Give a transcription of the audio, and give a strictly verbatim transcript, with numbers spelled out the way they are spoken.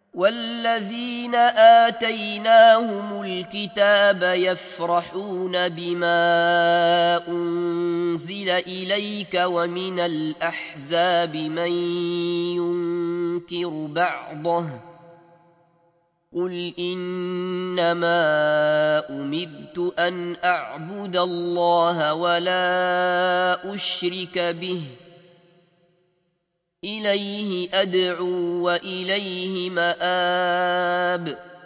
والذين آتيناهم الكتاب يفرحون بما أنزل إليك ومن الأحزاب من ينكر بعضه قل إنما أمرت أن أعبد الله ولا أشرك به إليه أدعو وإليه مآب